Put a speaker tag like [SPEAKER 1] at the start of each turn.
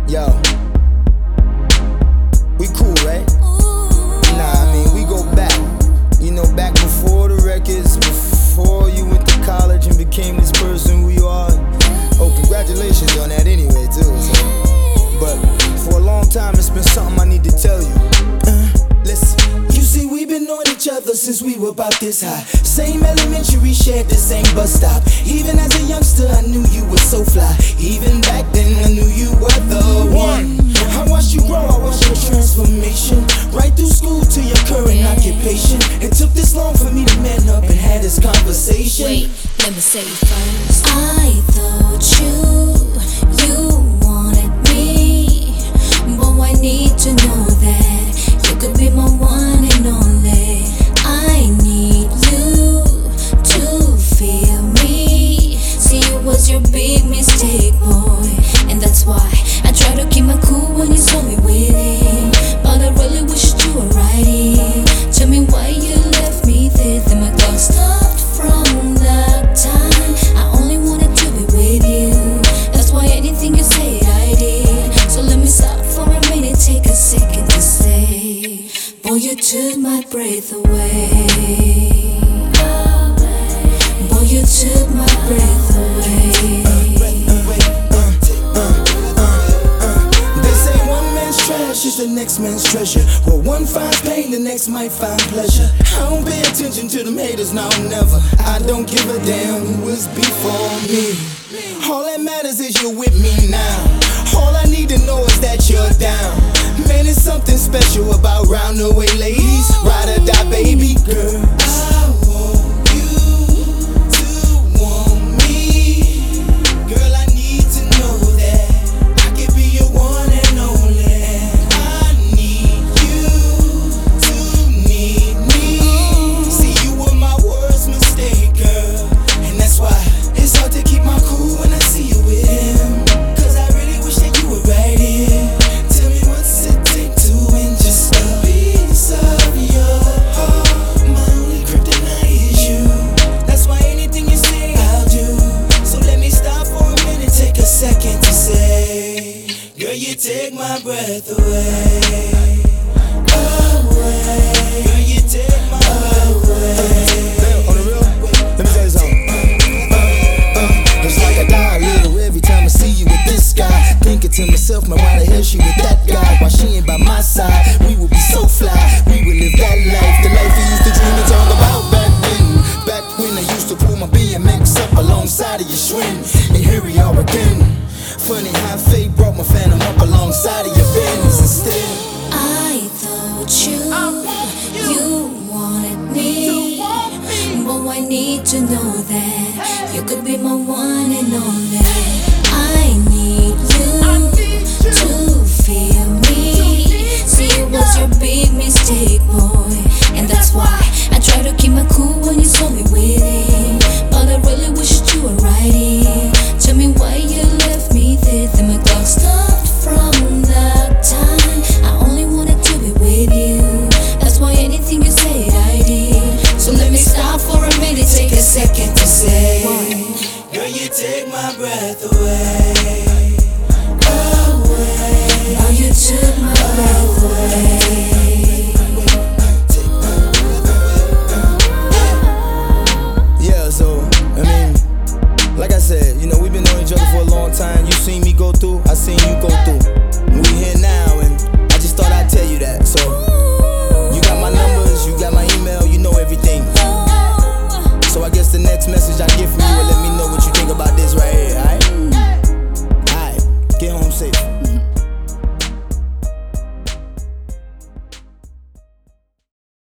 [SPEAKER 1] Yo, we cool, right? Nah, I mean, we go back. You know, back before the records, before you went to college and became this person who you are. Oh, congratulations on that anyway, too. So. But for a long time, it's been something I need to tell you. Listen. You see, we've been knowing each other since we were about this high. Same elementary, shared the same bus stop. Even as a youngster, I knew you were so fly. Even back then, I knew you were the one. I watched you grow, I watched your transformation. Right through school to your current occupation. It took this long for me to man up and have this conversation.
[SPEAKER 2] Wait, let me say it first. I thought you wanted me, but I need to know that you could be my one and only. I need you to feel me. See, it was your big mistake, boy, and that's why I try to keep my cool when you saw me with him. But I really wish you were right here. Tell me why you left me there. Then my clock stopped from that time. I only wanted to be with you. That's why anything you said I did. So let me stop for a minute, take a second to say, boy, you took my breath away. Boy, you took my breath away.
[SPEAKER 1] Is the next man's treasure. Well, one finds pain, the next might find pleasure. I don't pay attention to them haters, now never. I don't give a damn who was before me. All that matters is you're with me now. All I need to know is that you're down. Man, it's something special about round the way ladies. Ride or die, baby girl. I want you to want me. Girl, I need to know that I can be your one and only. Take my breath away, away. Girl, you take my breath away. On the real, let me tell you something. It's like I die a little every time I see you with this guy. Thinking to myself, man, why the hell she with that guy? Why she ain't by my side? We would be so fly, we would live that life. The life we used to dream and talk about back then. Back when I used to pull my BMX up alongside of your Schwinn. And here we are again. Funny how fate brought my phantom up alongside of your Benz instead.
[SPEAKER 2] I thought you wanted me, but I need to know that you could be my one and only. I need you to feel me. See, it was your big mistake, boy, and that's why I try to keep my cool when you saw me with him. But I really wish you were right here. Tell me why you left me there. Then my clock stopped from that time. I only wanted to be with you. That's why anything you said I did. So let me stop for a minute, take a second to say,
[SPEAKER 1] girl, you take my breath away, away.
[SPEAKER 2] Now you took my breath away.
[SPEAKER 1] Yeah, so, I mean, like I said, you know, we've been knowing each other for a long time. You seen me go through, I seen you go through. We here now, and I just thought I'd tell you that. So, you got my numbers, you got my email, you know everything. So I guess the next message I get from